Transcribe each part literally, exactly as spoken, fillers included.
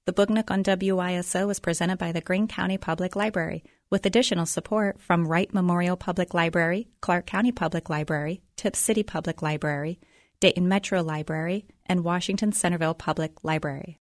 The Book Nook on W Y S O is presented by the Greene County Public Library, with additional support from Wright Memorial Public Library, Clark County Public Library, Tipp City Public Library, Dayton Metro Library, and Washington Centerville Public Library.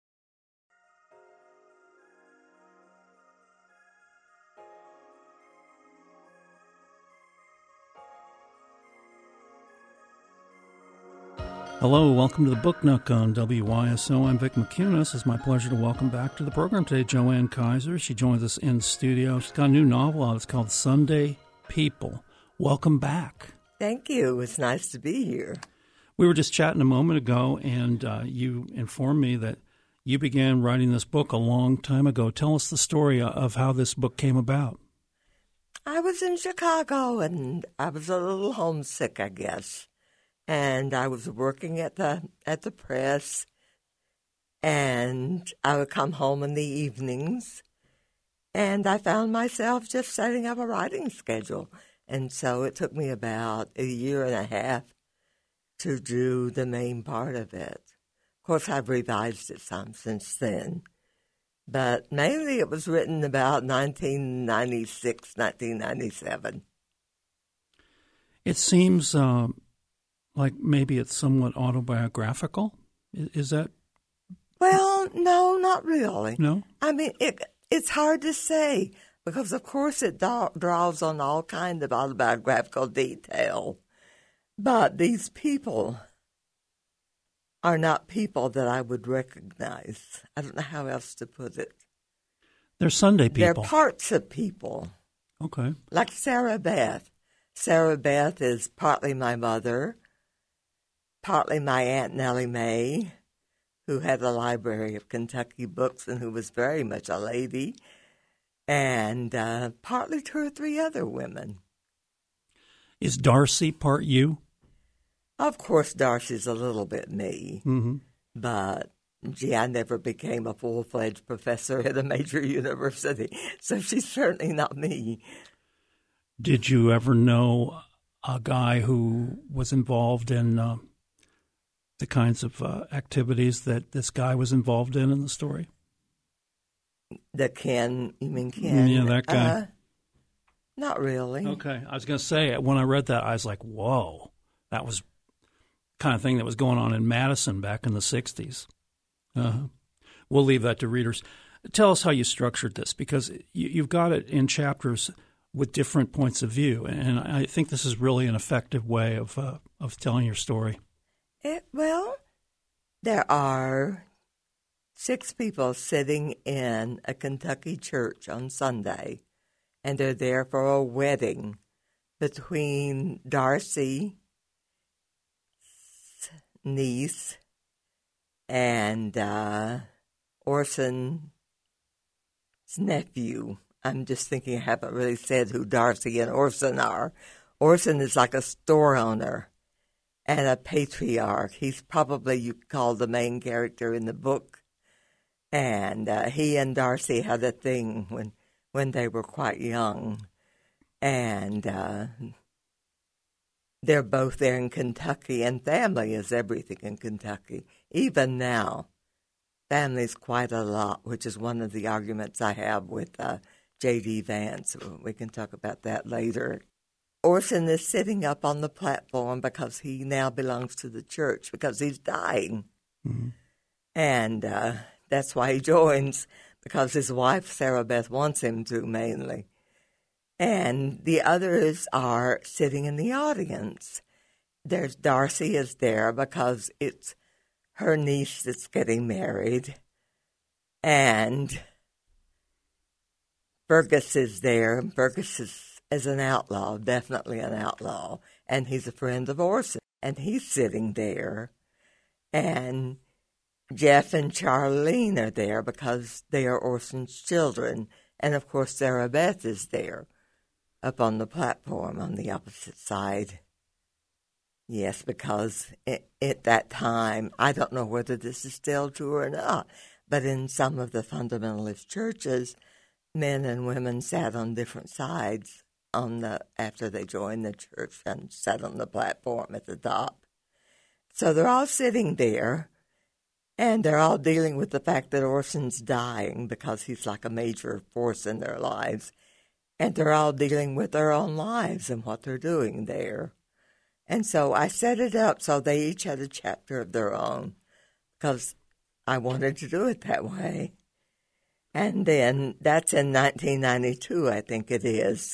Hello, welcome to the Book Nook on W Y S O. I'm Vic McCunis. It's my pleasure to welcome back to the program today Joanne Kaiser. She joins us in studio. She's got a new novel out. It's called Sunday People. Welcome back. Thank you. It's nice to be here. We were just chatting a moment ago, and uh, you informed me that you began writing this book a long time ago. Tell us the story of how this book came about. I was in Chicago, and I was a little homesick, I guess. And I was working at the at the press, and I would come home in the evenings, and I found myself just setting up a writing schedule. And so it took me about a year and a half to do the main part of it. Of course, I've revised it some since then, but mainly it was written about nineteen ninety-six, nineteen ninety-seven. It seems... Uh... Like maybe it's somewhat autobiographical? Is that? Well, no, not really. No? I mean, it, it's hard to say because, of course, it do- draws on all kinds of autobiographical detail. But these people are not people that I would recognize. I don't know how else to put it. They're Sunday people. They're parts of people. Okay. Like Sarah Beth. Sarah Beth is partly my mother, partly my Aunt Nellie Mae, who had a library of Kentucky books and who was very much a lady, and uh, partly two or three other women. Is Darcy part you? Of course, Darcy's a little bit me, mm-hmm. but, gee, I never became a full-fledged professor at a major university, so she's certainly not me. Did you ever know a guy who was involved in... Uh, the kinds of uh, activities that this guy was involved in in the story? The Ken, you mean Ken? Yeah, that guy. Uh, not really. Okay. I was going to say, when I read that, I was like, whoa, that was the kind of thing that was going on in Madison back in the sixties. Uh-huh. We'll leave that to readers. Tell us how you structured this, because you, you've got it in chapters with different points of view, and I think this is really an effective way of uh, of telling your story. It, well, there are six people sitting in a Kentucky church on Sunday, and they're there for a wedding between Darcy's niece and uh, Orson's nephew. I'm just thinking I haven't really said who Darcy and Orson are. Orson is like a store owner and a patriarch. He's probably, you could call, the main character in the book. And uh, he and Darcy had a thing when when they were quite young. And uh, they're both there in Kentucky, and family is everything in Kentucky. Even now, family's quite a lot, which is one of the arguments I have with uh, J D Vance. We can talk about that later. Orson is sitting up on the platform because he now belongs to the church because he's dying. Mm-hmm. And uh, that's why he joins, because his wife, Sarah Beth, wants him to mainly. And the others are sitting in the audience. There's Darcy is there because it's her niece that's getting married. And Fergus is there. Fergus is As an outlaw, definitely an outlaw, and he's a friend of Orson, and he's sitting there, and Jeff and Charlene are there because they are Orson's children, and of course Sarah Beth is there, up on the platform on the opposite side. Yes, because it, at that time, I don't know whether this is still true or not, but in some of the fundamentalist churches, men and women sat on different sides on the after they joined the church and sat on the platform at the top. So they're all sitting there, And they're all dealing with the fact that Orson's dying because he's like a major force in their lives. And they're all dealing with their own lives and what they're doing there. And so I set it up so they each had a chapter of their own because I wanted to do it that way. And then that's in nineteen ninety-two, I think it is.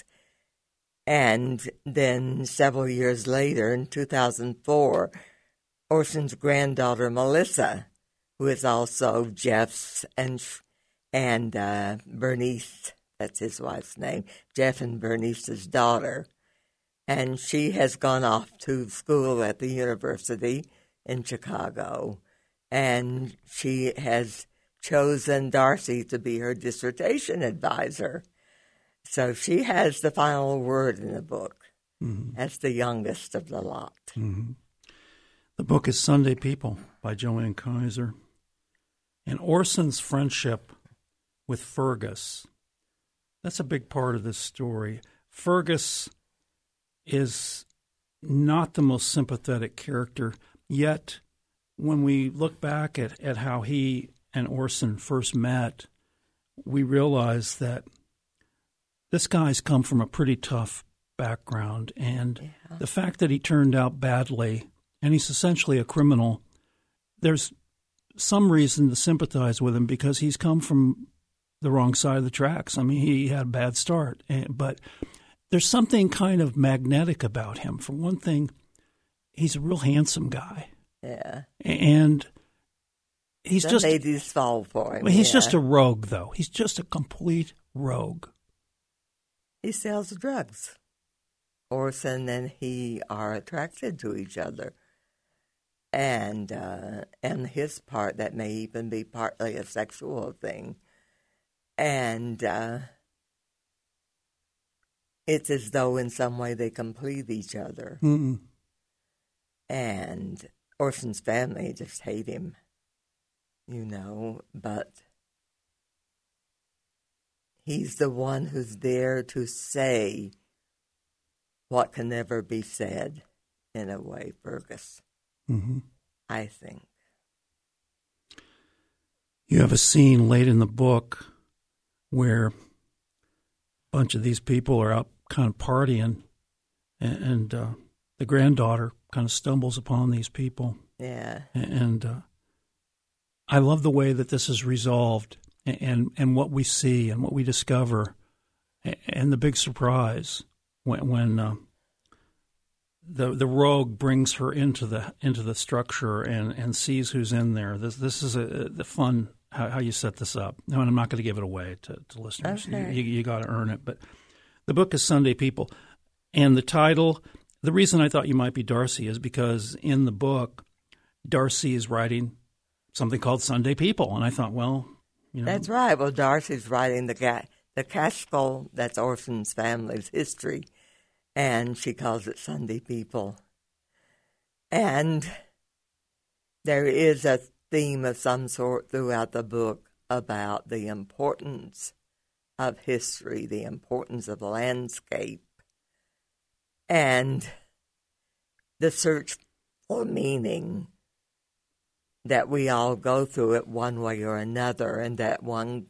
And then several years later, in two thousand four, Orson's granddaughter, Melissa, who is also Jeff's and and uh, Bernice, that's his wife's name, Jeff and Bernice's daughter. And she has gone off to school at the university in Chicago. And she has chosen Darcy to be her dissertation advisor. So she has the final word in the book mm-hmm. as the youngest of the lot. Mm-hmm. The book is Sunday People by Joanne Kaiser. And Orson's friendship with Fergus, that's a big part of this story. Fergus is not the most sympathetic character, yet when we look back at, at how he and Orson first met, we realize that this guy's come from a pretty tough background, and yeah. the fact that he turned out badly, and he's essentially a criminal, there's some reason to sympathize with him because he's come from the wrong side of the tracks. I mean, he had a bad start, but there's something kind of magnetic about him. For one thing, he's a real handsome guy. Yeah. And he's the just ladies fall for him. He's yeah. just a rogue, though. He's just a complete rogue. He sells drugs. Orson and he are attracted to each other. And uh, and his part, that may even be partly a sexual thing. And uh, it's as though in some way they complete each other. Mm-mm. And Orson's family just hate him, you know, but he's the one who's there to say what can never be said, in a way, Fergus, mm-hmm. I think. You have a scene late in the book where a bunch of these people are out kind of partying, and, and uh, the granddaughter kind of stumbles upon these people. Yeah. And uh, I love the way that this is resolved and, and, and what we see and what we discover, and the big surprise when, when uh, the the rogue brings her into the into the structure and, and sees who's in there. This this is a, the fun how, how you set this up. No, and I'm not going to give it away to, to listeners. Okay. You, you, you got to earn it. But the book is Sunday People, and the title. The reason I thought you might be Darcy is because in the book, Darcy is writing something called Sunday People, and I thought, well, you know, that's right. Well, Darcy's writing the ga- the Caskell, that's Orson's family's history, and she calls it Sunday People. And there is a theme of some sort throughout the book about the importance of history, the importance of landscape, and the search for meaning that we all go through it one way or another, and that one,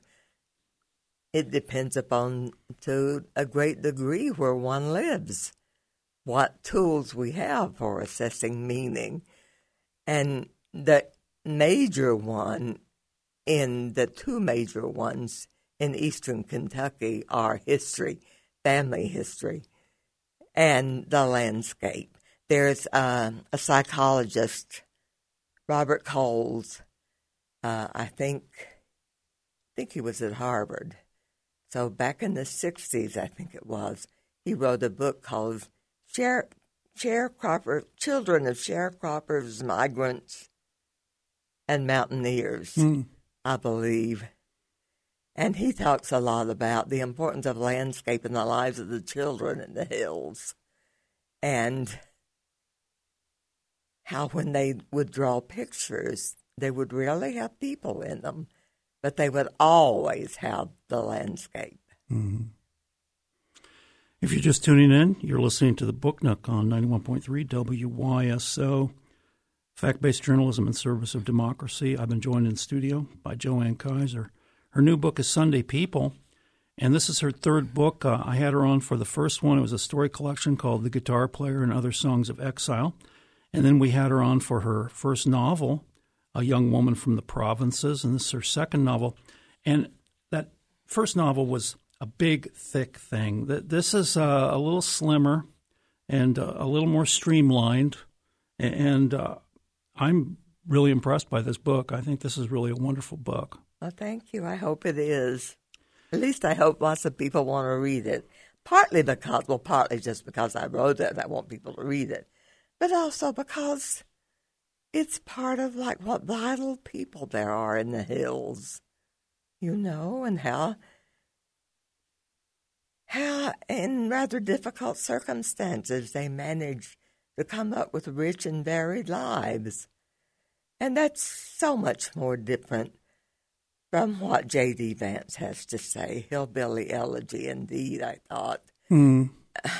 it depends upon, to a great degree, where one lives, what tools we have for assessing meaning. And the major one, in the two major ones in eastern Kentucky, are history, family history, and the landscape. There's uh, a psychologist, Robert Coles. Uh, I think, I think he was at Harvard. So back in the sixties, I think it was, he wrote a book called Share, Sharecropper, Children of Sharecroppers, Migrants, and Mountaineers, mm. I believe. And he talks a lot about the importance of landscape in the lives of the children in the hills. And how when they would draw pictures, they would rarely have people in them, but they would always have the landscape. Mm-hmm. If you're just tuning in, you're listening to the Book Nook on ninety-one point three W Y S O. Fact-Based Journalism in Service of Democracy. I've been joined in studio by Joanne Kaiser. Her new book is Sunday People, and this is her third book. Uh, I had her on for the first one. It was a story collection called The Guitar Player and Other Songs of Exile. And then we had her on for her first novel, A Young Woman from the Provinces, and this is her second novel. And that first novel was a big, thick thing. This is uh, a little slimmer and uh, a little more streamlined, and uh, I'm really impressed by this book. I think this is really a wonderful book. Well, thank you. I hope it is. At least I hope lots of people want to read it. Partly because, well, partly just because I wrote it, I want people to read it. But also because it's part of, like, what vital people there are in the hills, you know, and how, how in rather difficult circumstances they manage to come up with rich and varied lives. And that's so much more different from what J D. Vance has to say. Hillbilly Elegy, indeed, I thought. Mm.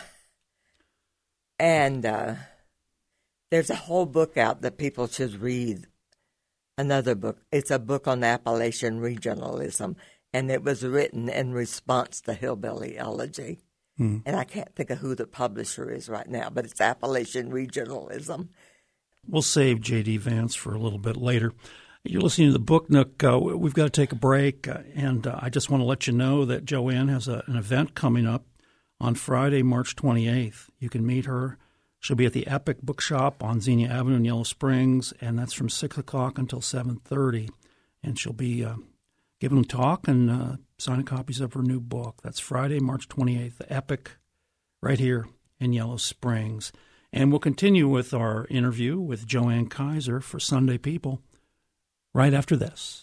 And uh, there's a whole book out that people should read. Another book. It's a book on Appalachian regionalism, and it was written in response to Hillbilly Elegy. Mm. And I can't think of who the publisher is right now, but it's Appalachian Regionalism. We'll save J D. Vance for a little bit later. You're listening to the Book Nook. Uh, we've got to take a break, uh, and uh, I just want to let you know that Joanne has a, an event coming up on Friday, March twenty-eighth. You can meet her. She'll be at the Epic Bookshop on Xenia Avenue in Yellow Springs, and that's from six o'clock until seven thirty. And she'll be uh, giving a talk and uh, signing copies of her new book. That's Friday, March twenty-eighth, the Epic, right here in Yellow Springs. And we'll continue with our interview with Joanne Kaiser for Sunday People right after this.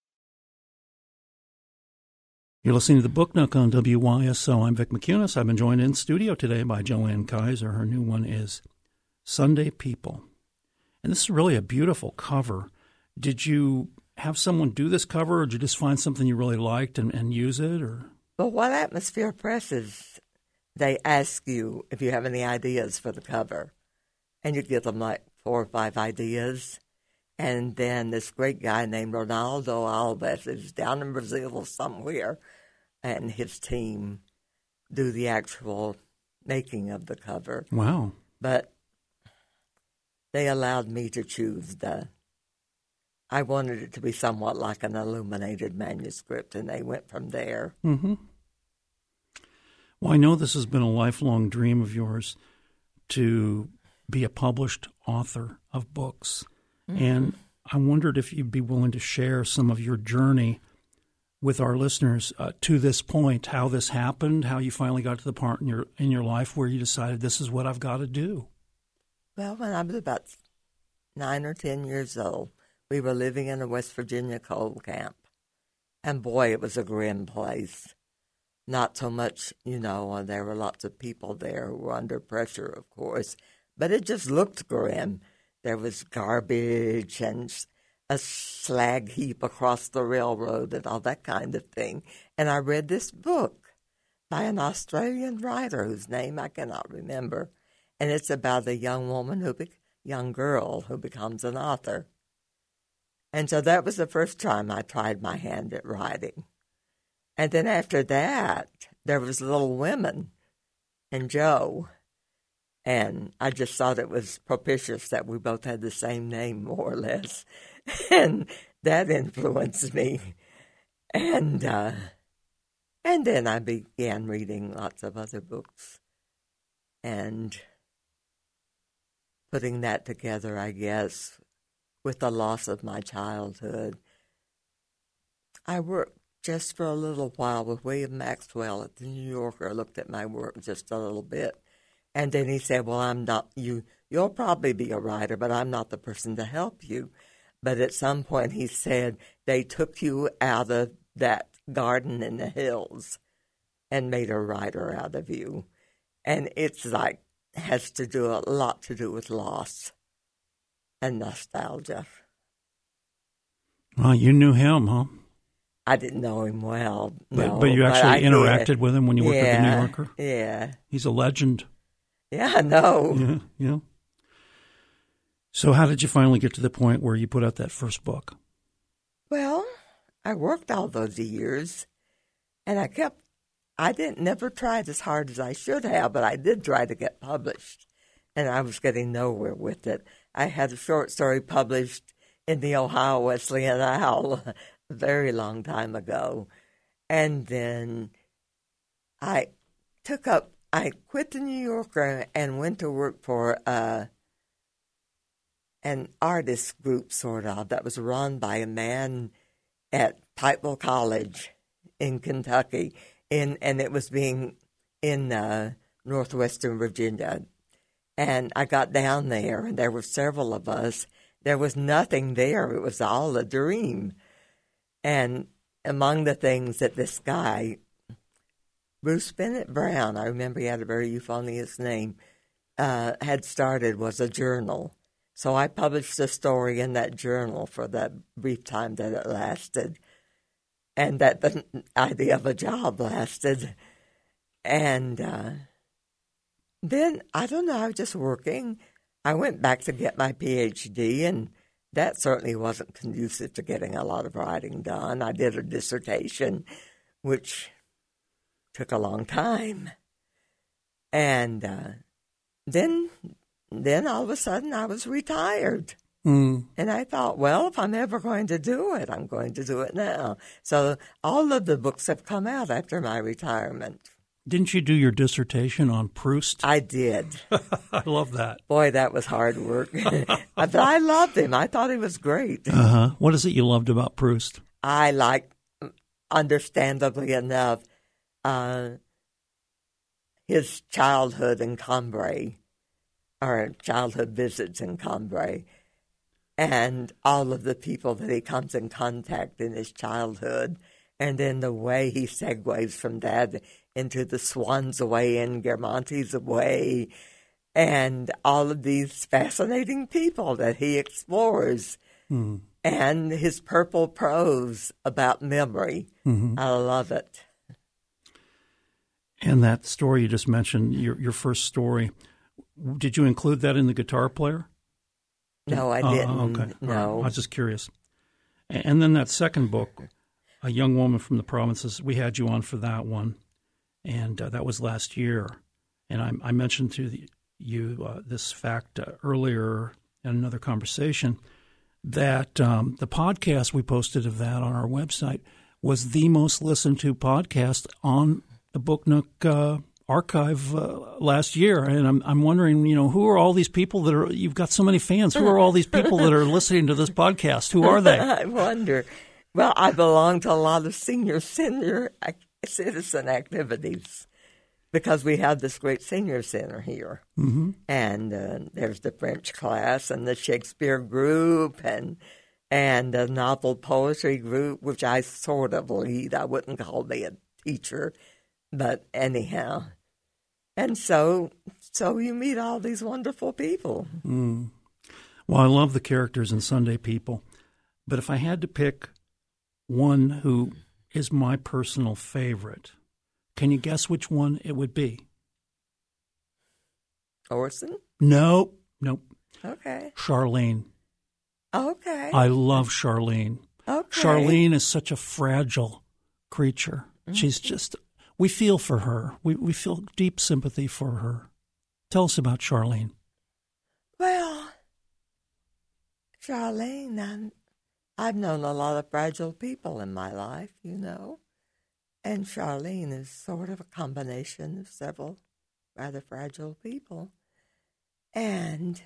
You're listening to the Book Nook on W Y S O. I'm Vic McCunis. I've been joined in studio today by Joanne Kaiser. Her new one is Sunday People. And this is really a beautiful cover. Did you have someone do this cover, or did you just find something you really liked and, and use it? Or Well, what Atmosphere Press is, they ask you if you have any ideas for the cover. And you give them like four or five ideas. And then this great guy named Ronaldo Alves is down in Brazil somewhere, and his team do the actual making of the cover. Wow. But they allowed me to choose the, I wanted it to be somewhat like an illuminated manuscript, and they went from there. Mm-hmm. Well, I know this has been a lifelong dream of yours to be a published author of books. Mm-hmm. And I wondered if you'd be willing to share some of your journey with our listeners uh, to this point, how this happened, how you finally got to the part in your in your life where you decided this is what I've got to do. Well, when I was about nine or ten years old, we were living in a West Virginia coal camp. And boy, it was a grim place. Not so much, you know, there were lots of people there who were under pressure, of course, but it just looked grim. There was garbage and a slag heap across the railroad and all that kind of thing. And I read this book by an Australian writer whose name I cannot remember. And it's about a young woman, who be- young girl who becomes an author. And so that was the first time I tried my hand at writing. And then after that, there was Little Women and Joe. And I just thought it was propitious that we both had the same name, more or less. And that influenced me. And uh, and then I began reading lots of other books and putting that together, I guess, with the loss of my childhood. I worked just for a little while with William Maxwell at the New Yorker. I looked at my work just a little bit. And then he said, well, I'm not you. You'll probably be a writer, but I'm not the person to help you. But at some point he said, they took you out of that garden in the hills and made a writer out of you. And it's like, has to do a lot to do with loss and nostalgia. Well, you knew him, huh? I didn't know him well. But, no, but you actually but interacted did. with him when you worked yeah, at the New Yorker? Yeah. He's a legend. Yeah, I know. Yeah, yeah. So how did you finally get to the point where you put out that first book? Well, I worked all those years, and I kept, I didn't never tried as hard as I should have, but I did try to get published, and I was getting nowhere with it. I had a short story published in the Ohio Wesleyan Owl a very long time ago, and then I took up, I quit the New Yorker and went to work for uh, an artist group, sort of, that was run by a man at Pikeville College in Kentucky, in and it was being in uh, northwestern Virginia. And I got down there, and there were several of us. There was nothing there. It was all a dream. And among the things that this guy, Bruce Bennett Brown, I remember he had a very euphonious name, uh, had started was a journal. So I published a story in that journal for that brief time that it lasted, and that the idea of a job lasted. And uh, then, I don't know, I was just working. I went back to get my P H D, and that certainly wasn't conducive to getting a lot of writing done. I did a dissertation, which took a long time. And uh, then... Then all of a sudden I was retired. Mm. And I thought, well, if I'm ever going to do it, I'm going to do it now. So all of the books have come out after my retirement. Didn't you do your dissertation on Proust? I did. I love that. Boy, that was hard work. But I loved him. I thought he was great. Uh-huh. What is it you loved about Proust? I liked, understandably enough, uh, his childhood in Cambrai. Our childhood visits in Cambrai, and all of the people that he comes in contact in his childhood, and then the way he segues from that into the Swans Way and Guermantes Way, and all of these fascinating people that he explores, mm-hmm. and his purple prose about memory. Mm-hmm. I love it. And that story you just mentioned, your your first story, did you include that in the guitar player? No, I didn't. Uh, okay. No. Right. I was just curious. And then that second book, A Young Woman from the Provinces, we had you on for that one, and uh, that was last year. And I, I mentioned to the, you uh, this fact uh, earlier in another conversation, that um, the podcast we posted of that on our website was the most listened to podcast on the Book Nook uh archive uh, last year, and I'm I'm wondering, you know, who are all these people that are? You've got so many fans. Who are all these people that are listening to this podcast? Who are they? I wonder. Well, I belong to a lot of senior senior citizen activities because we have this great senior center here, mm-hmm. and uh, there's the French class and the Shakespeare group and and the novel poetry group, which I sort of lead. I wouldn't call me a teacher, but anyhow. And so so you meet all these wonderful people. Mm. Well, I love the characters in Sunday People. But if I had to pick one who is my personal favorite, can you guess which one it would be? Orson? Nope. Nope. Okay. Charlene. Okay. I love Charlene. Okay. Charlene is such a fragile creature. Mm-hmm. She's just... We feel for her. We we feel deep sympathy for her. Tell us about Charlene. Well, Charlene, I'm, I've known a lot of fragile people in my life, you know. And Charlene is sort of a combination of several rather fragile people. And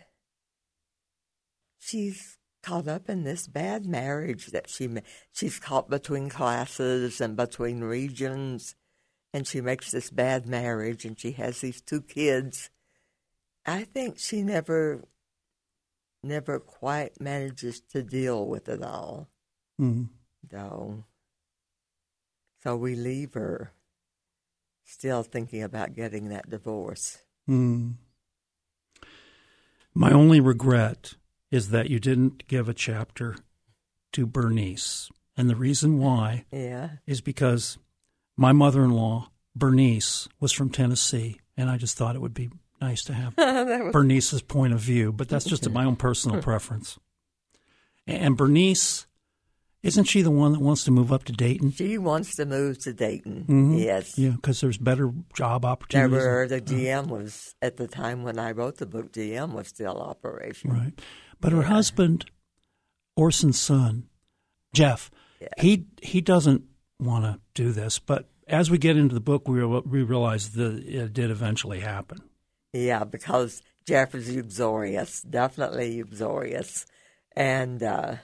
she's caught up in this bad marriage that she she's caught between classes and between regions. And she makes this bad marriage, and she has these two kids. I think she never, never quite manages to deal with it all, mm-hmm. though. So we leave her still thinking about getting that divorce. Mm. My only regret is that you didn't give a chapter to Bernice. And the reason why yeah. is because my mother-in-law, Bernice, was from Tennessee, and I just thought it would be nice to have was... Bernice's point of view, but that's just my own personal preference. And Bernice, isn't she the one that wants to move up to Dayton? She wants to move to Dayton, mm-hmm. yes. Yeah, because there's better job opportunities. There were, the G M was, at the time when I wrote the book, G M was still operational. Right. But her yeah. husband, Orson's son, Jeff, yeah. he he doesn't want to do this, but as we get into the book, we, we realize that it did eventually happen. Yeah, because Jeff is uxorious, definitely uxorious. And uh,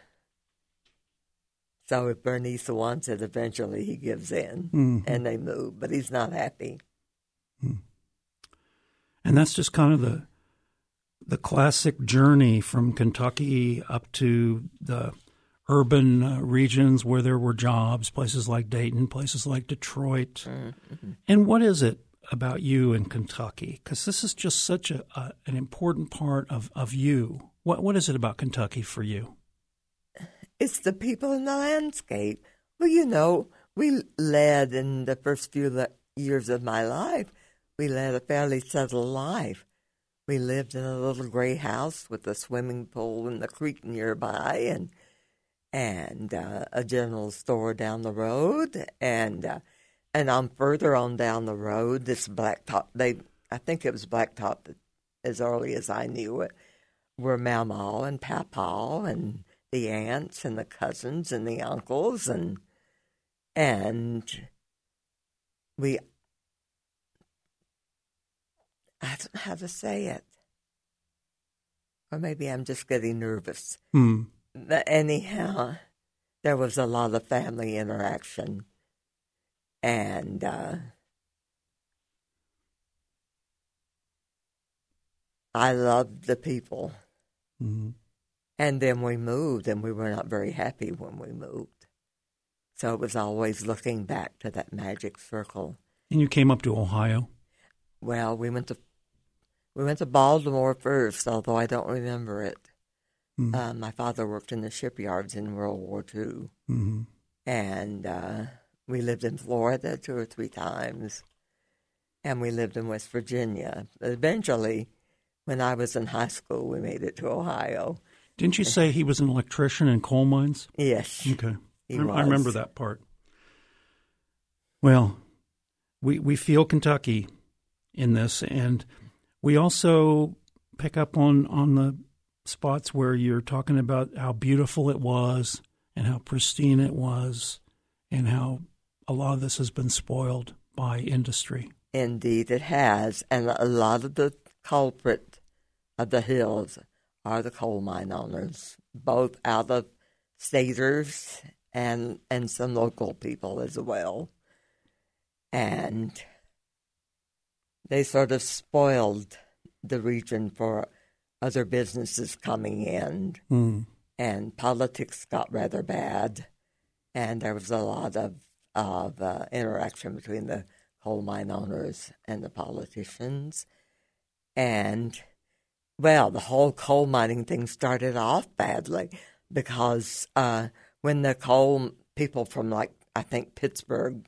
so if Bernice wants it, eventually he gives in mm-hmm. and they move, but he's not happy. Mm. And that's just kind of the the classic journey from Kentucky up to the urban uh, regions where there were jobs, places like Dayton, places like Detroit. Mm-hmm. And what is it about you in Kentucky? Because this is just such a, a an important part of, of you. What What is it about Kentucky for you? It's the people in the landscape. Well, you know, we led in the first few le- years of my life, we led a fairly settled life. We lived in a little gray house with a swimming pool in the creek nearby, and and uh, a general store down the road, and uh, and on further on down the road, this blacktop. They, I think it was blacktop as early as I knew it. Were Mama and Papa and the aunts and the cousins and the uncles and and we. I don't know how to say it, or maybe I'm just getting nervous. Hmm. But anyhow, there was a lot of family interaction, and uh, I loved the people. Mm-hmm. And then we moved, and we were not very happy when we moved. So it was always looking back to that magic circle. And you came up to Ohio? Well, we went to we went to Baltimore first, although I don't remember it. Mm-hmm. Uh, my father worked in the shipyards in World War Two. Mm-hmm. And uh, we lived in Florida two or three times. And we lived in West Virginia. Eventually, when I was in high school, we made it to Ohio. Didn't you say he was an electrician in coal mines? Yes. Okay. He I, was. I remember that part. Well, we we feel Kentucky in this, and we also pick up on, on the spots where you're talking about how beautiful it was and how pristine it was and how a lot of this has been spoiled by industry. Indeed, it has. And a lot of the culprit of the hills are the coal mine owners, both out-of-staters and, and some local people as well. And they sort of spoiled the region for other businesses coming in, mm. and politics got rather bad, and there was a lot of, of uh, interaction between the coal mine owners and the politicians. And, well, the whole coal mining thing started off badly because uh, when the coal people from, like, I think Pittsburgh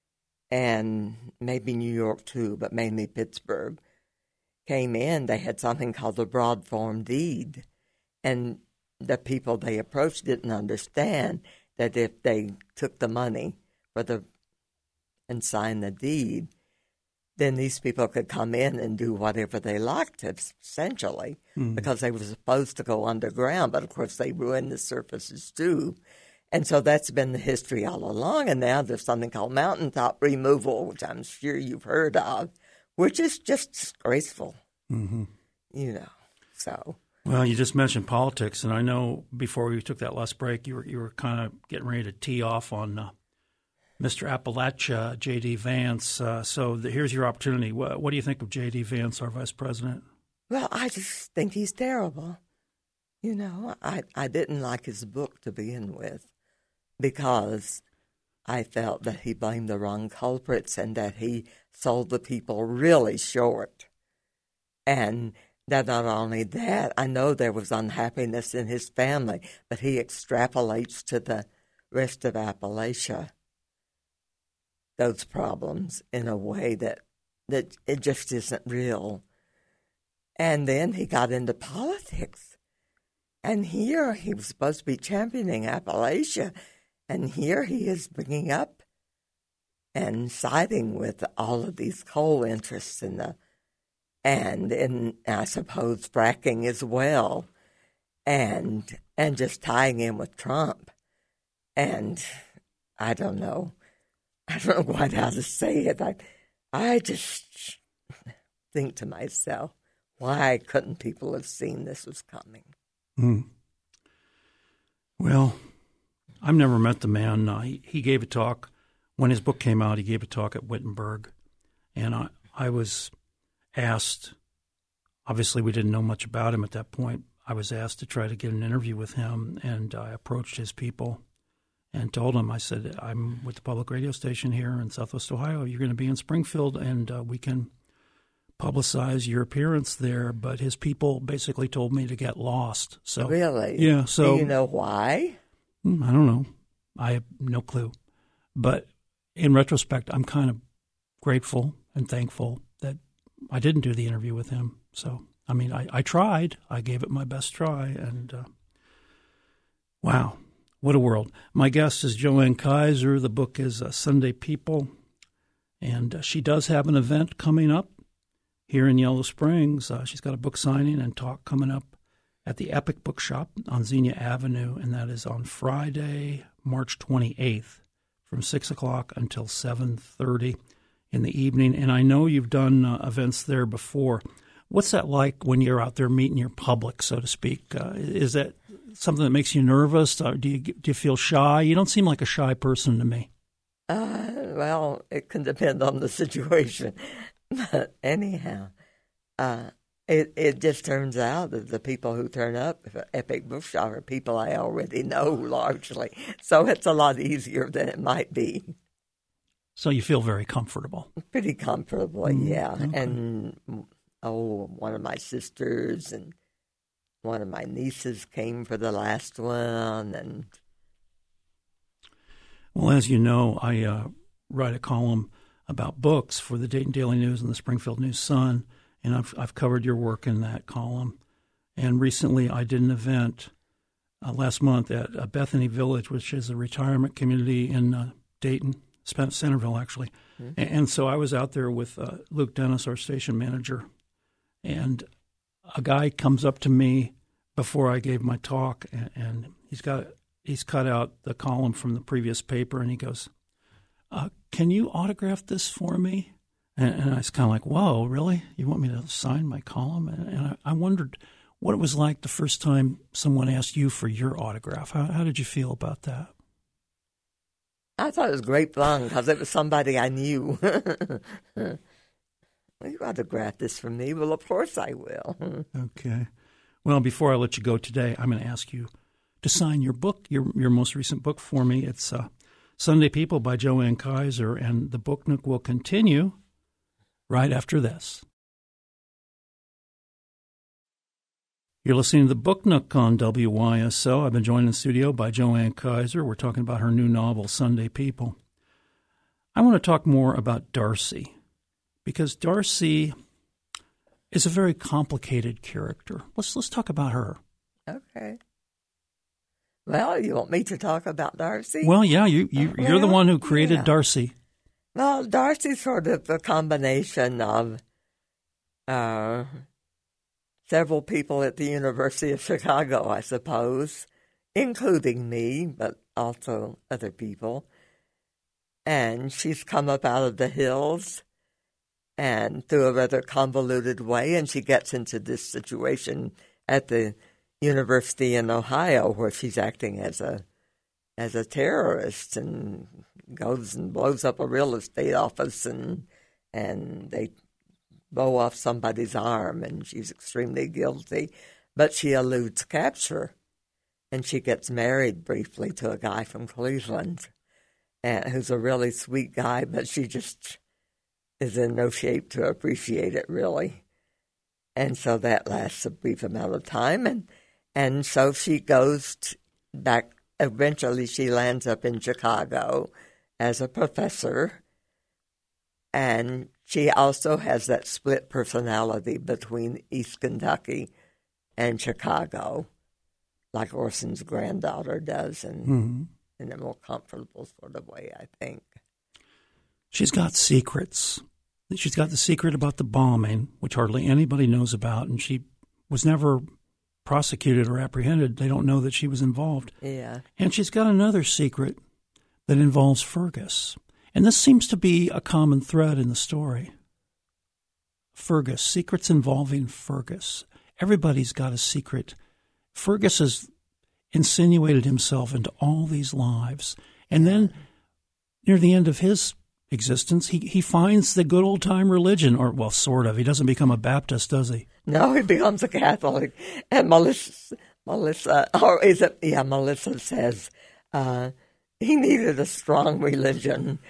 and maybe New York too, but mainly Pittsburgh, came in, they had something called the broad form deed. And the people they approached didn't understand that if they took the money for the and signed the deed, then these people could come in and do whatever they liked, essentially, mm. because they were supposed to go underground. But, of course, they ruined the surfaces, too. And so that's been the history all along. And now there's something called mountaintop removal, which I'm sure you've heard of, which is just disgraceful, mm-hmm. you know, so. Well, you just mentioned politics, and I know before we took that last break, you were you were kind of getting ready to tee off on uh, Mister Appalachia, J D. Vance. Uh, so the, here's your opportunity. What, what do you think of J D. Vance, our vice president? Well, I just think he's terrible. You know, I, I didn't like his book to begin with because I felt that he blamed the wrong culprits and that he sold the people really short. And that not only that, I know there was unhappiness in his family, but he extrapolates to the rest of Appalachia those problems in a way that, that it just isn't real. And then he got into politics. And here he was supposed to be championing Appalachia. And here he is bringing up and siding with all of these coal interests in the, and in, I suppose, fracking as well. And and just tying in with Trump. And I don't know. I don't know quite how to say it. I, I just think to myself, why couldn't people have seen this was coming? Mm. Well, I've never met the man. Uh, he, he gave a talk. When his book came out, he gave a talk at Wittenberg. And I, I was asked, obviously we didn't know much about him at that point. I was asked to try to get an interview with him, and I approached his people and told him, I said, I'm with the public radio station here in Southwest Ohio. You're going to be in Springfield, and uh, we can publicize your appearance there. But his people basically told me to get lost. So really? Yeah. So do you know why? I don't know. I have no clue. But in retrospect, I'm kind of grateful and thankful that I didn't do the interview with him. So, I mean, I, I tried. I gave it my best try. And uh, wow. What a world. My guest is Joanne Kaiser. The book is uh, Sunday People, and uh, she does have an event coming up here in Yellow Springs. Uh, she's got a book signing and talk coming up at the Epic Bookshop on Xenia Avenue, and that is on Friday, March twenty-eighth from six o'clock until seven thirty in the evening. And I know you've done uh, events there before. What's that like when you're out there meeting your public, so to speak? Uh, is that something that makes you nervous? Or do you do you feel shy? You don't seem like a shy person to me. Uh, well, it can depend on the situation. But anyhow, uh, it it just turns out that the people who turn up for Epic Bookshop are people I already know largely. So it's a lot easier than it might be. So you feel very comfortable? Pretty comfortable, mm, yeah. Okay. And, oh, one of my sisters and one of my nieces came for the last one. And well, as you know, I uh, write a column about books for the Dayton Daily News and the Springfield News-Sun, and I've I've covered your work in that column. And recently, I did an event uh, last month at uh, Bethany Village, which is a retirement community in uh, Dayton, Centerville, actually. Mm-hmm. And, and so I was out there with uh, Luke Dennis, our station manager, and a guy comes up to me before I gave my talk, and, and he's got he's cut out the column from the previous paper, and he goes, uh, "Can you autograph this for me?" And, and I was kind of like, "Whoa, really? You want me to sign my column?" And, and I, I wondered what it was like the first time someone asked you for your autograph. How, how did you feel about that? I thought it was great fun because it was somebody I knew. Will you autograph this for me? Well, of course I will. Okay. Well, before I let you go today, I'm going to ask you to sign your book, your your most recent book for me. It's uh, Sunday People by Joanne Kaiser, and the Book Nook will continue right after this. You're listening to the Book Nook on W Y S O. I've been joined in the studio by Joanne Kaiser. We're talking about her new novel, Sunday People. I want to talk more about Darcy, because Darcy is a very complicated character. Let's let's talk about her. Okay. Well, you want me to talk about Darcy? Well, yeah, you, you, well, you're the one who created yeah. Darcy. Well, Darcy's sort of a combination of uh, several people at the University of Chicago, I suppose, including me, but also other people. And she's come up out of the hills and through a rather convoluted way, and she gets into this situation at the university in Ohio where she's acting as a as a terrorist and goes and blows up a real estate office and and they blow off somebody's arm, and she's extremely guilty, but she eludes capture, and she gets married briefly to a guy from Cleveland, and who's a really sweet guy, but she just is in no shape to appreciate it, really. And so that lasts a brief amount of time, and and so she goes t- back. Eventually, she lands up in Chicago as a professor, And she also has that split personality between East Kentucky and Chicago, like Orson's granddaughter does, and mm-hmm. in a more comfortable sort of way, I think. She's got secrets. She's got the secret about the bombing, which hardly anybody knows about, and she was never prosecuted or apprehended. They don't know that she was involved. Yeah. And she's got another secret that involves Fergus. And this seems to be a common thread in the story. Fergus, secrets involving Fergus. Everybody's got a secret. Fergus has insinuated himself into all these lives. And then near the end of his existence, he, he finds the good old-time religion, or, well, sort of. He doesn't become a Baptist, does he? No, he becomes a Catholic. And Melissa, Melissa or is it, yeah, Melissa says uh, he needed a strong religion.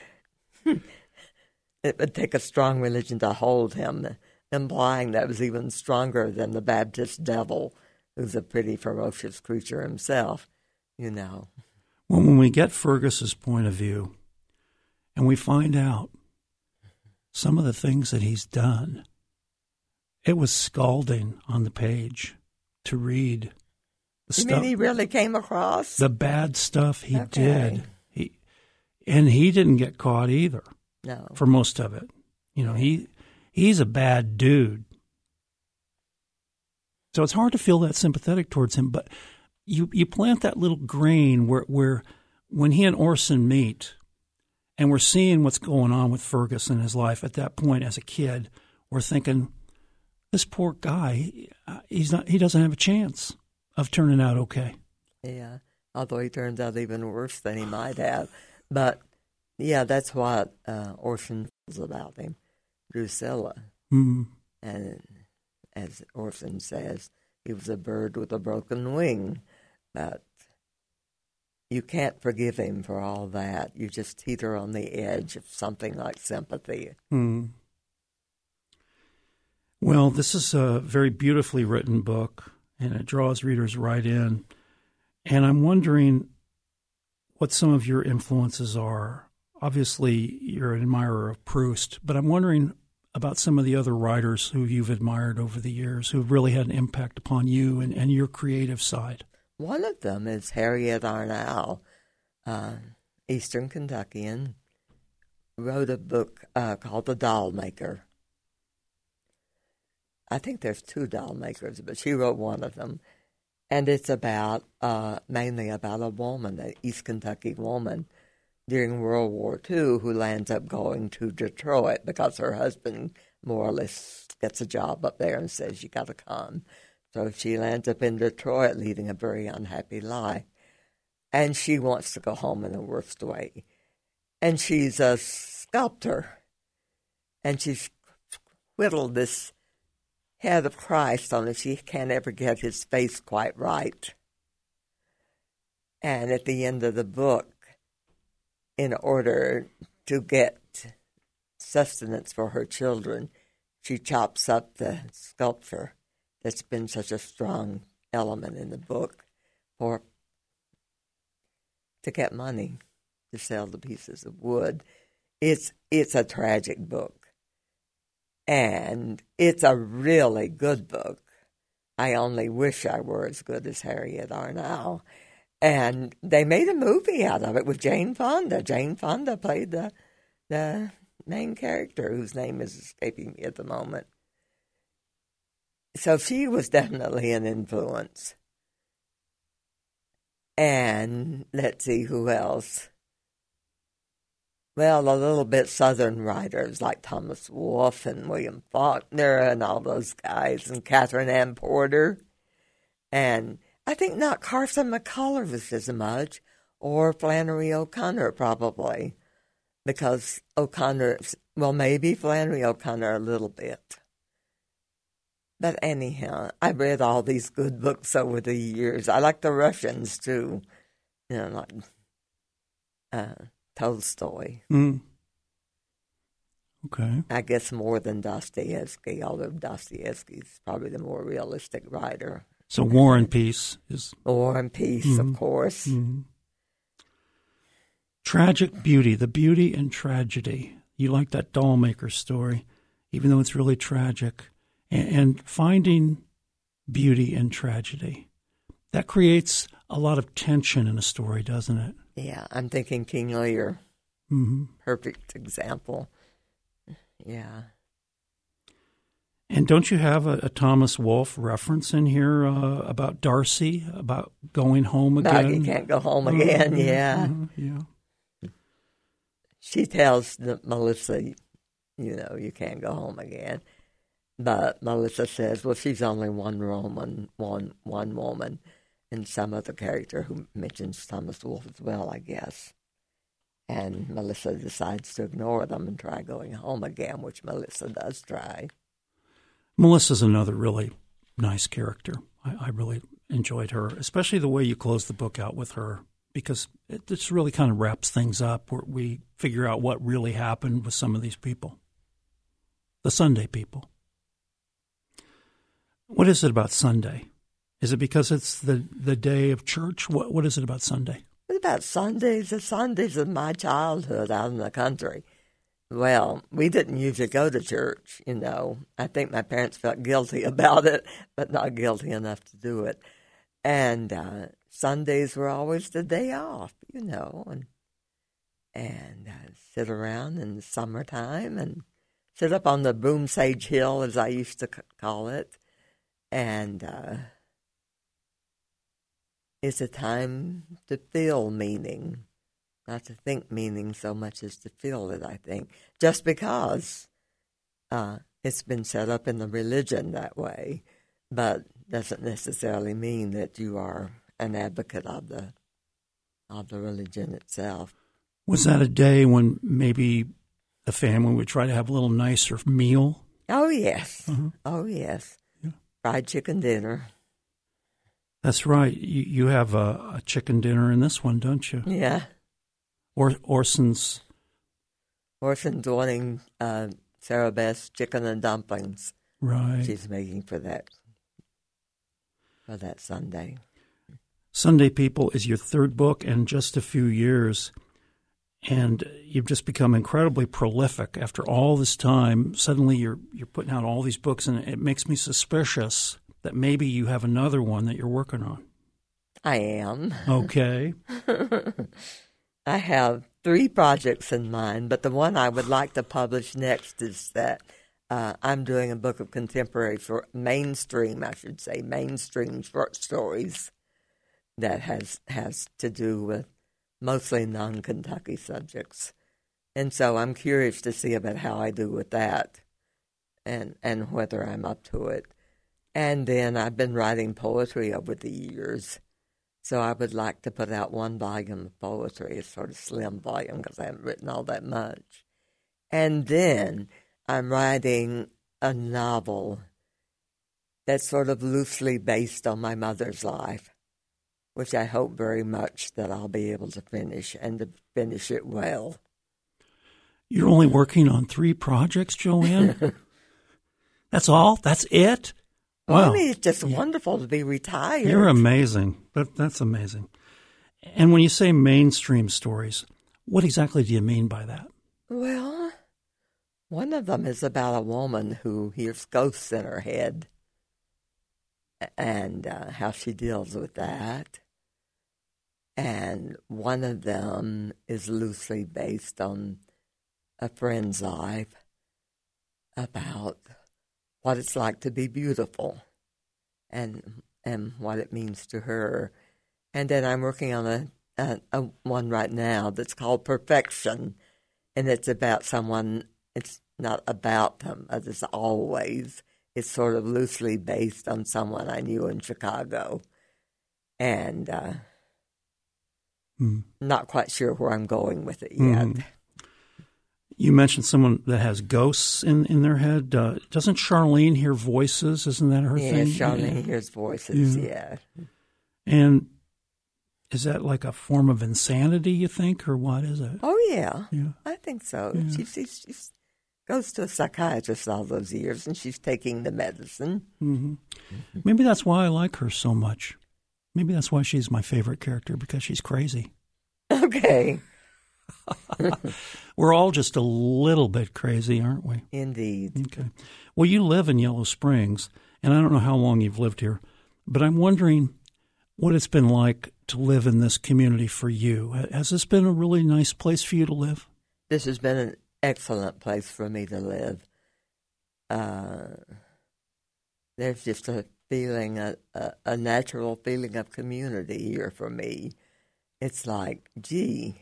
It would take a strong religion to hold him, implying that it was even stronger than the Baptist devil, who's a pretty ferocious creature himself, you know. Well, when we get Fergus's point of view, and we find out some of the things that he's done, it was scalding on the page to read. The you stuff, mean he really came across? The bad stuff he okay. did. He, and he didn't get caught either. No. For most of it. You know, he he's a bad dude. So it's hard to feel that sympathetic towards him, but you, you plant that little grain where where when he and Orson meet, and we're seeing what's going on with Fergus in his life at that point as a kid, we're thinking, this poor guy, he's not. He doesn't have a chance of turning out okay. Yeah, although he turns out even worse than he might have. But, yeah, that's what uh, Orson feels about him, Drusilla. Mm-hmm. And as Orson says, he was a bird with a broken wing. But you can't forgive him for all that. You just teeter on the edge of something like sympathy. Mm. Well, this is a very beautifully written book, and it draws readers right in. And I'm wondering what some of your influences are. Obviously, you're an admirer of Proust, but I'm wondering about some of the other writers who you've admired over the years who have really had an impact upon you and, and your creative side. One of them is Harriet Arnall, uh, Eastern Kentuckian, wrote a book uh, called The Doll Maker. I think there's two doll makers, but she wrote one of them. And it's about, uh, mainly about a woman, an East Kentucky woman, during World War Two who lands up going to Detroit because her husband more or less gets a job up there and says, you got to come. So she lands up in Detroit leading a very unhappy life. And she wants to go home in the worst way. And she's a sculptor. And she's whittled this head of Christ, only she can't ever get his face quite right. And at the end of the book, in order to get sustenance for her children, she chops up the sculpture that's been such a strong element in the book for to get money to sell the pieces of wood. It's it's a tragic book. And it's a really good book. I only wish I were as good as Harriet Arnall. And they made a movie out of it with Jane Fonda. Jane Fonda played the the main character, whose name is escaping me at the moment. So she was definitely an influence. And let's see who else. Well, a little bit Southern writers like Thomas Wolfe and William Faulkner and all those guys, and Catherine Ann Porter. And I think not Carson McCullers as much, or Flannery O'Connor probably, because O'Connor, well, maybe Flannery O'Connor a little bit. But anyhow, I read all these good books over the years. I like the Russians too, you know, like uh, Tolstoy. Mm. Okay. I guess more than Dostoevsky, although Dostoevsky's probably the more realistic writer. So War and Peace is... War and Peace, mm-hmm. of course. Mm-hmm. Tragic beauty, the beauty and tragedy. You like that doll maker story, even though it's really tragic. And, and finding beauty in tragedy. That creates a lot of tension in a story, doesn't it? Yeah, I'm thinking King Lear. Mm-hmm. Perfect example. Yeah. And don't you have a, a Thomas Wolfe reference in here uh, about Darcy, about going home again? About you can't go home again, uh, yeah. Uh, yeah. She tells the, Melissa, you know, you can't go home again. But Melissa says, well, she's only one woman, one, one woman. And some other character who mentions Thomas Wolfe as well, I guess. And Melissa decides to ignore them and try going home again, which Melissa does try. Melissa's another really nice character. I, I really enjoyed her, especially the way you close the book out with her, because it just really kind of wraps things up where we figure out what really happened with some of these people, the Sunday people. What is it about Sunday? Is it because it's the, the day of church? What What is it about Sunday? It's about Sundays. The Sundays of my childhood out in the country. Well, we didn't usually go to church, you know. I think my parents felt guilty about it, but not guilty enough to do it. And uh, Sundays were always the day off, you know, and and uh, sit around in the summertime and sit up on the Boom Sage Hill, as I used to c- call it, and uh, it's a time to feel meaning. Not to think meaning so much as to feel it, I think, just because uh, it's been set up in the religion that way, but doesn't necessarily mean that you are an advocate of the of the religion itself. Was that a day when maybe the family would try to have a little nicer meal? Oh, yes. Uh-huh. Oh, yes. Yeah. Fried chicken dinner. That's right. You, you have a, a chicken dinner in this one, don't you? Yeah. Or Orson's. Orson's wanting uh, Sarah Beth's chicken and dumplings. Right. She's making for that for that Sunday. Sunday People is your third book in just a few years, and you've just become incredibly prolific. After all this time, suddenly you're you're putting out all these books, and it makes me suspicious that maybe you have another one that you're working on. I am. Okay. I have three projects in mind, but the one I would like to publish next is that uh, I'm doing a book of contemporary, short, mainstream, I should say, mainstream short stories that has has to do with mostly non-Kentucky subjects. And so I'm curious to see about how I do with that and, and whether I'm up to it. And then I've been writing poetry over the years. So I would like to put out one volume of poetry, a sort of slim volume, because I haven't written all that much. And then I'm writing a novel that's sort of loosely based on my mother's life, which I hope very much that I'll be able to finish and to finish it well. You're only working on three projects, Joanne? That's all? That's it? Well, Wow. I mean, it's just wonderful to be retired. You're amazing. That, that's amazing. And when you say mainstream stories, what exactly do you mean by that? Well, one of them is about a woman who hears ghosts in her head and uh, how she deals with that. And one of them is loosely based on a friend's life about what it's like to be beautiful and and what it means to her. And then I'm working on a, a, a one right now that's called Perfection, and it's about someone, it's not about them, as it's always, it's sort of loosely based on someone I knew in Chicago. And uh, mm. not quite sure where I'm going with it yet. Mm. You mentioned someone that has ghosts in, in their head. Uh, doesn't Charlene hear voices? Isn't that her yeah, thing? Charlene yeah. hears voices, yeah. yeah. And is that like a form of insanity, you think, or what is it? Oh, yeah. yeah. I think so. Yeah. She, she, she goes to a psychiatrist all those years, and she's taking the medicine. Mm-hmm. Mm-hmm. Maybe that's why I like her so much. Maybe that's why she's my favorite character, because she's crazy. Okay. We're all just a little bit crazy, aren't we? Indeed. Okay. Well, you live in Yellow Springs, and I don't know how long you've lived here, but I'm wondering what it's been like to live in this community for you. Has this been a really nice place for you to live? This has been an excellent place for me to live. Uh, there's just a feeling, a, a, a natural feeling of community here for me. It's like, gee,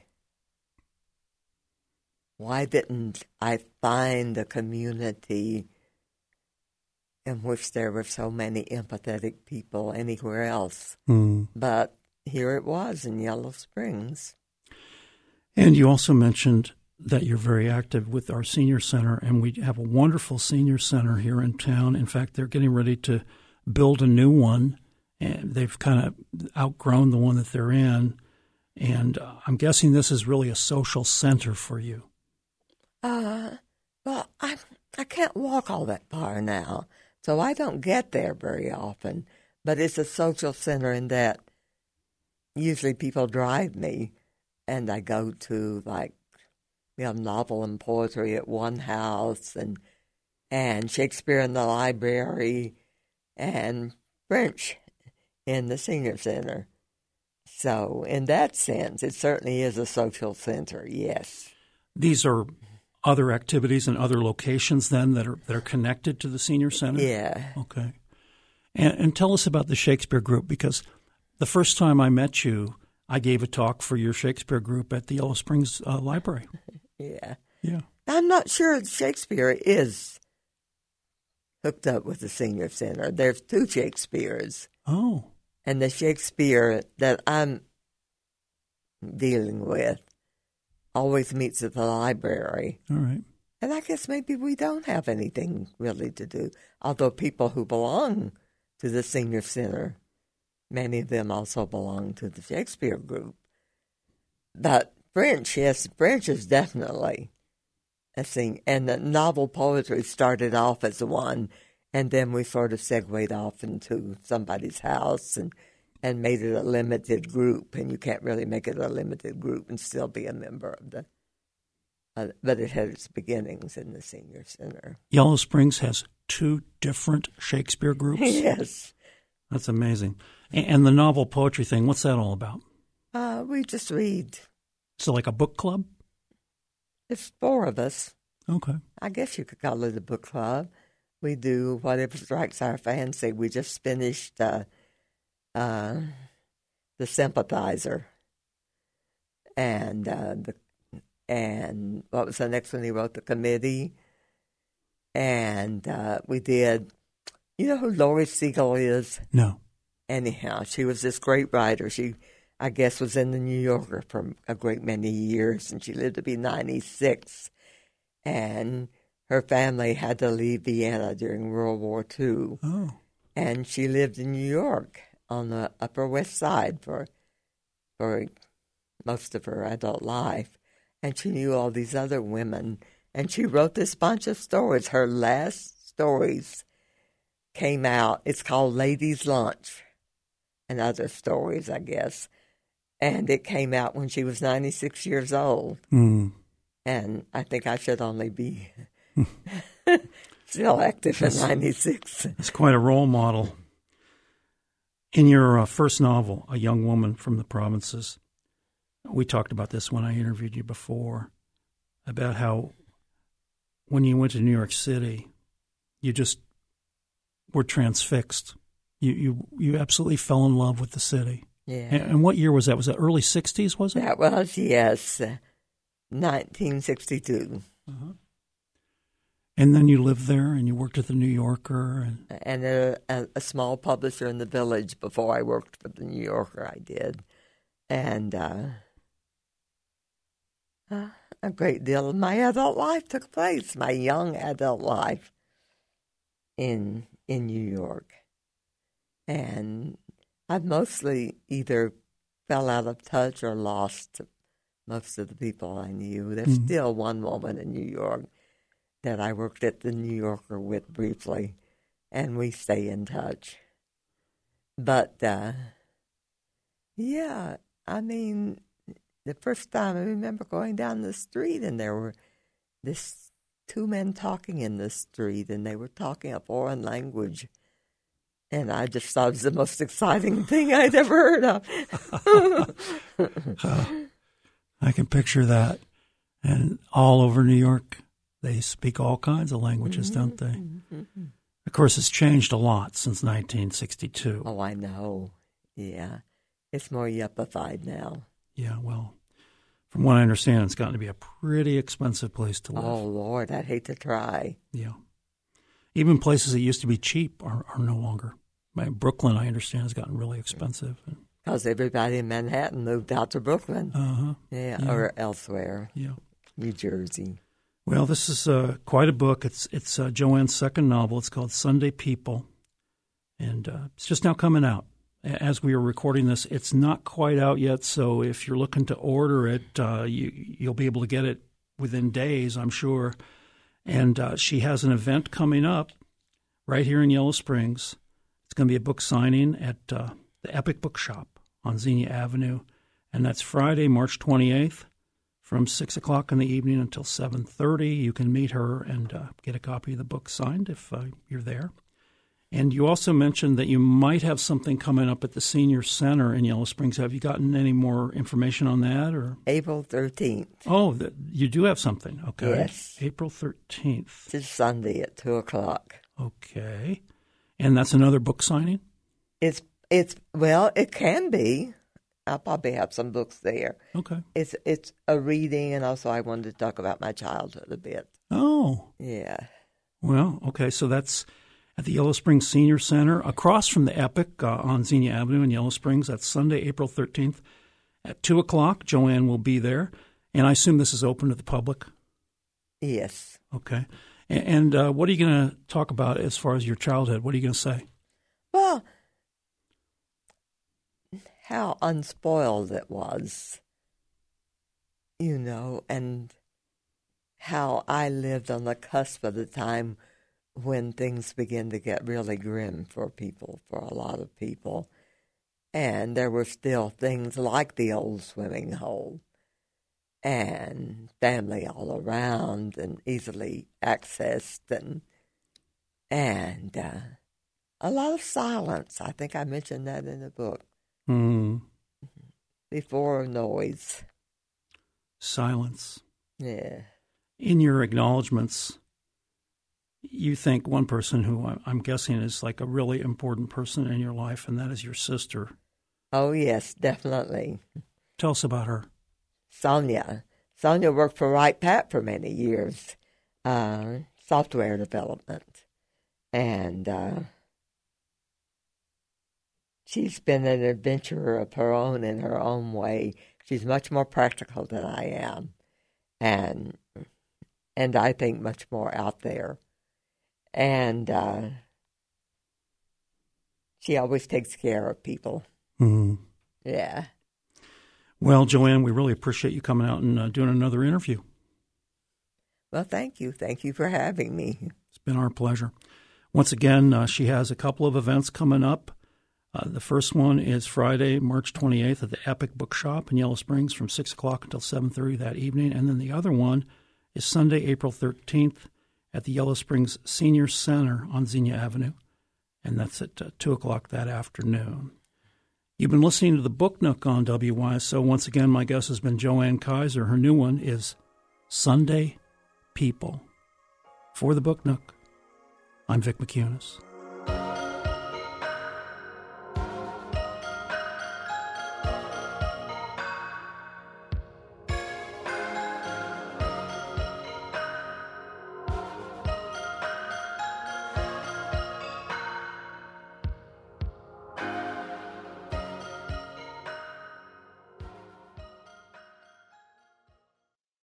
why didn't I find a community in which there were so many empathetic people anywhere else? Mm. But here it was in Yellow Springs. And you also mentioned that you're very active with our senior center, and we have a wonderful senior center here in town. In fact, they're getting ready to build a new one, and they've kind of outgrown the one that they're in. And uh, I'm guessing this is really a social center for you. Uh, well, I I can't walk all that far now, so I don't get there very often. But it's a social center in that usually people drive me, and I go to, like, we have novel and poetry at one house, and and Shakespeare in the library, and French in the senior center. So in that sense, it certainly is a social center, yes. These are other activities and other locations then that are that are connected to the senior center? Yeah. Okay. And, and tell us about the Shakespeare group, because the first time I met you, I gave a talk for your Shakespeare group at the Yellow Springs uh, Library. Yeah. Yeah. I'm not sure Shakespeare is hooked up with the senior center. There's two Shakespeares. Oh. And the Shakespeare that I'm dealing with always meets at the library. All right. And I guess maybe we don't have anything really to do. Although people who belong to the senior center, many of them also belong to the Shakespeare group. But French, yes, French is definitely a thing. And the novel poetry started off as one, and then we sort of segued off into somebody's house and, and made it a limited group. And you can't really make it a limited group and still be a member of the, uh, but it had its beginnings in the senior center. Yellow Springs has two different Shakespeare groups? Yes. That's amazing. And, and the novel poetry thing, what's that all about? Uh, we just read. So like a book club? It's four of us. Okay. I guess you could call it a book club. We do whatever strikes our fancy. We just finished uh, uh, The Sympathizer. And uh, the and what was the next one? He wrote The Committee. And uh, we did, you know who Laurie Siegel is? No. Anyhow, she was this great writer. She, I guess, was in the New Yorker for a great many years, and she lived to be ninety-six. And her family had to leave Vienna during World War Two. Oh. And she lived in New York on the Upper West Side for for most of her adult life. And she knew all these other women. And she wrote this bunch of stories. Her last stories came out. It's called Ladies' Lunch and Other Stories, I guess. And it came out when she was ninety-six years old. Mm. And I think I should only be still active at ninety-six. It's quite a role model. In your uh, first novel, A Young Woman from the Provinces, we talked about this when I interviewed you before, about how when you went to New York City, you just were transfixed. You you, you absolutely fell in love with the city. Yeah. And, and what year was that? Was that early sixties, was it? That was, yes, uh, nineteen sixty-two. Uh-huh. And then you lived there and you worked at the New Yorker. And, and a, a, a small publisher in the Village before I worked for the New Yorker, I did. And uh, uh, a great deal of my adult life took place, my young adult life in in New York. And I've mostly either fell out of touch or lost most of the people I knew. There's mm-hmm. still one woman in New York that I worked at the New Yorker with briefly, and we stay in touch. But, uh, yeah, I mean, the first time I remember going down the street, and there were this two men talking in the street, and they were talking a foreign language. And I just thought it was the most exciting thing I'd ever heard of. uh, I can picture that. And all over New York, they speak all kinds of languages, mm-hmm. don't they? Mm-hmm. Of course, it's changed a lot since nineteen sixty-two. Oh, I know. Yeah. It's more yuppified now. Yeah, well, from what I understand, it's gotten to be a pretty expensive place to live. Oh, Lord, I'd hate to try. Yeah. Even places that used to be cheap are, are no longer. Brooklyn, I understand, has gotten really expensive. Because everybody in Manhattan moved out to Brooklyn. Uh-huh. Yeah, yeah, or elsewhere. Yeah. New Jersey. Well, this is uh, quite a book. It's it's uh, Joanne's second novel. It's called Sunday People, and uh, it's just now coming out. As we are recording this, it's not quite out yet, so if you're looking to order it, uh, you, you'll be able to get it within days, I'm sure. And uh, she has an event coming up right here in Yellow Springs. It's going to be a book signing at uh, the Epic Bookshop on Xenia Avenue, and that's Friday, March twenty-eighth, from six o'clock in the evening until seven thirty. You can meet her and uh, get a copy of the book signed if uh, you're there. And you also mentioned that you might have something coming up at the Senior Center in Yellow Springs. Have you gotten any more information on that? Or April thirteenth. Oh, the, you do have something. Okay. Yes. April thirteenth. It's Sunday at two o'clock. Okay. And that's another book signing? It's, it's well, it can be. I'll probably have some books there. Okay. It's it's a reading, and also I wanted to talk about my childhood a bit. Oh. Yeah. Well, okay, so that's at the Yellow Springs Senior Center, across from the Epic uh, on Xenia Avenue in Yellow Springs. That's Sunday, April thirteenth at two o'clock. Joanne will be there. And I assume this is open to the public? Yes. Okay. And, and uh, what are you going to talk about as far as your childhood? What are you going to say? Well, how unspoiled it was, you know, and how I lived on the cusp of the time when things began to get really grim for people, for a lot of people. And there were still things like the old swimming hole and family all around and easily accessed, and and uh, a lot of silence. I think I mentioned that in the book. Mm. Before noise. Silence. Yeah. In your acknowledgments, you thank one person who I'm guessing is like a really important person in your life, and that is your sister. Oh, yes, definitely. Tell us about her. Sonia. Sonia worked for Wright Pat for many years, uh, software development. And uh, she's been an adventurer of her own in her own way. She's much more practical than I am, and and I think much more out there. And uh, she always takes care of people. Mm-hmm. Yeah. Well, Joanne, we really appreciate you coming out and uh, doing another interview. Well, thank you. Thank you for having me. It's been our pleasure. Once again, uh, she has a couple of events coming up. Uh, the first one is Friday, March twenty-eighth at the Epic Bookshop in Yellow Springs from six o'clock until seven thirty that evening. And then the other one is Sunday, April thirteenth at the Yellow Springs Senior Center on Xenia Avenue. And that's at uh, two o'clock that afternoon. You've been listening to the Book Nook on W Y S O. Once again, my guest has been Joanne Kaiser. Her new one is Sunday People. For the Book Nook, I'm Vic McCunis.